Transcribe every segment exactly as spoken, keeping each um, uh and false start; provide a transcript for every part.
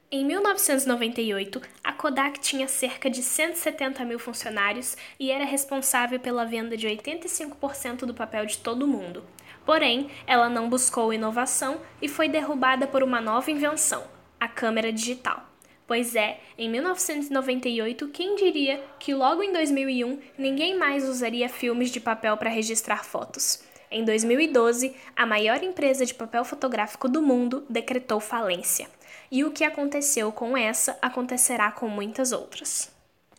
Em mil novecentos e noventa e oito, a Kodak tinha cerca de cento e setenta mil funcionários e era responsável pela venda de oitenta e cinco por cento do papel de todo o mundo. Porém, ela não buscou inovação e foi derrubada por uma nova invenção, a câmera digital. Pois é, em mil novecentos e noventa e oito, quem diria que logo em dois mil e um ninguém mais usaria filmes de papel para registrar fotos? Em dois mil e doze, a maior empresa de papel fotográfico do mundo decretou falência. E o que aconteceu com essa acontecerá com muitas outras.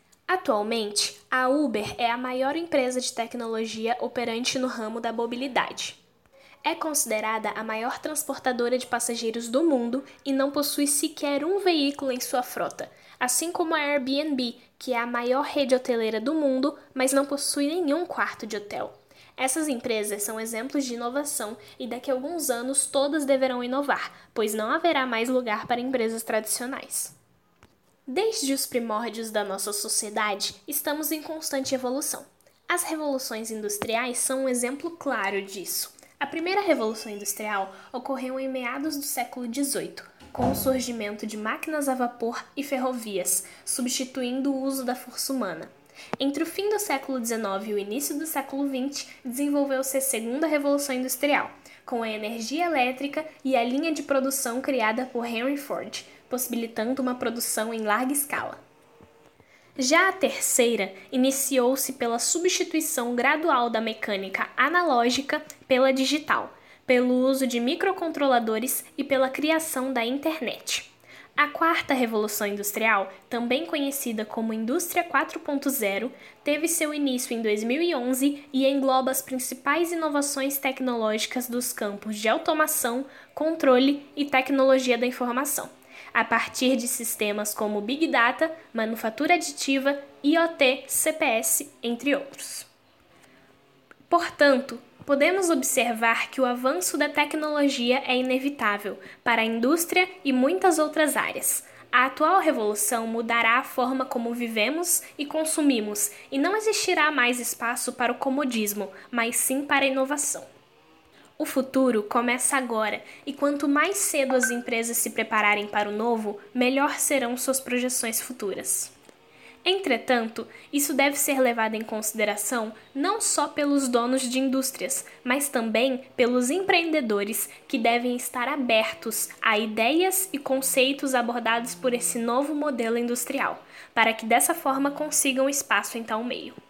Atualmente, a Uber é a maior empresa de tecnologia operante no ramo da mobilidade. É considerada a maior transportadora de passageiros do mundo e não possui sequer um veículo em sua frota, assim como a Airbnb, que é a maior rede hoteleira do mundo, mas não possui nenhum quarto de hotel. Essas empresas são exemplos de inovação e daqui a alguns anos todas deverão inovar, pois não haverá mais lugar para empresas tradicionais. Desde os primórdios da nossa sociedade, estamos em constante evolução. As revoluções industriais são um exemplo claro disso. A primeira revolução industrial ocorreu em meados do século dezoito, com o surgimento de máquinas a vapor e ferrovias, substituindo o uso da força humana. Entre o fim do século dezenove e o início do século vinte, desenvolveu-se a segunda revolução industrial, com a energia elétrica e a linha de produção criada por Henry Ford, possibilitando uma produção em larga escala. Já a terceira iniciou-se pela substituição gradual da mecânica analógica pela digital, pelo uso de microcontroladores e pela criação da internet. A quarta revolução industrial, também conhecida como Indústria quatro ponto zero, teve seu início em dois mil e onze e engloba as principais inovações tecnológicas dos campos de automação, controle e tecnologia da informação, a partir de sistemas como Big Data, manufatura aditiva, I o T, C P S, entre outros. Portanto, podemos observar que o avanço da tecnologia é inevitável para a indústria e muitas outras áreas. A atual revolução mudará a forma como vivemos e consumimos, e não existirá mais espaço para o comodismo, mas sim para a inovação. O futuro começa agora, e quanto mais cedo as empresas se prepararem para o novo, melhor serão suas projeções futuras. Entretanto, isso deve ser levado em consideração não só pelos donos de indústrias, mas também pelos empreendedores que devem estar abertos a ideias e conceitos abordados por esse novo modelo industrial, para que dessa forma consigam espaço em tal meio.